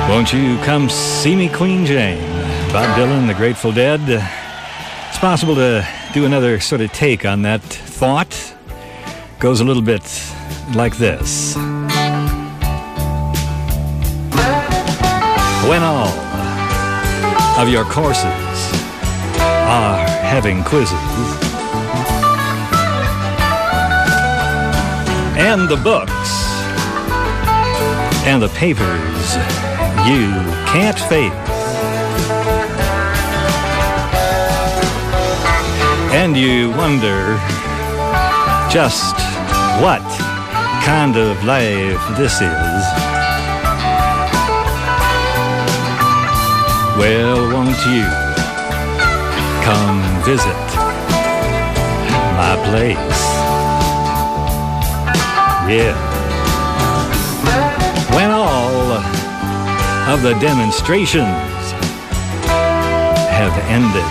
Won't you come see me, Queen Jane? Bob Dylan, The Grateful Dead. It's possible to do another sort of take on that thought. Goes a little bit like this. When all of your courses are having quizzes, and the books and the papers you can't face, and you wonder just what kind of life this is. Well, won't you come visit my place? Yeah. When all of the demonstrations have ended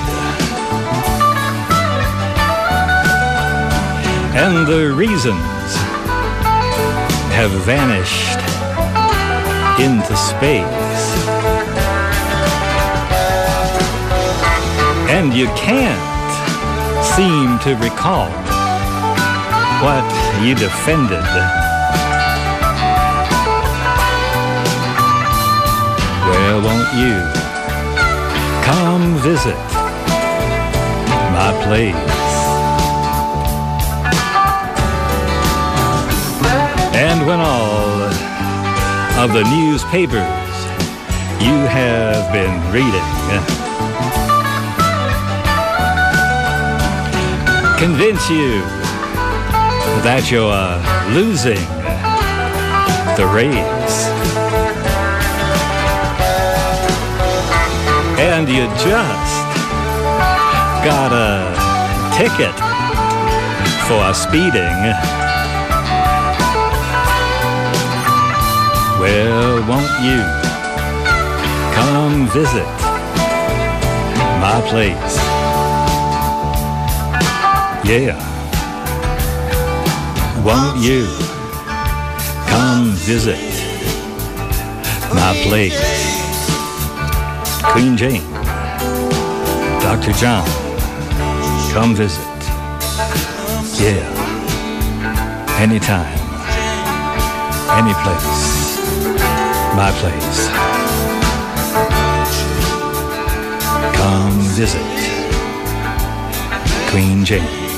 and the reasons have vanished into space, and you can't seem to recall what you defended, well, won't you come visit my place? And when all of the newspapers you have been reading convince you that you're losing the race, and you just got a ticket for speeding, well, won't you come visit my place? Yeah. Won't you come visit my place? Queen Jane, Dr. John, come visit. Yeah. Anytime, any place, my place. Come visit Queen Jane.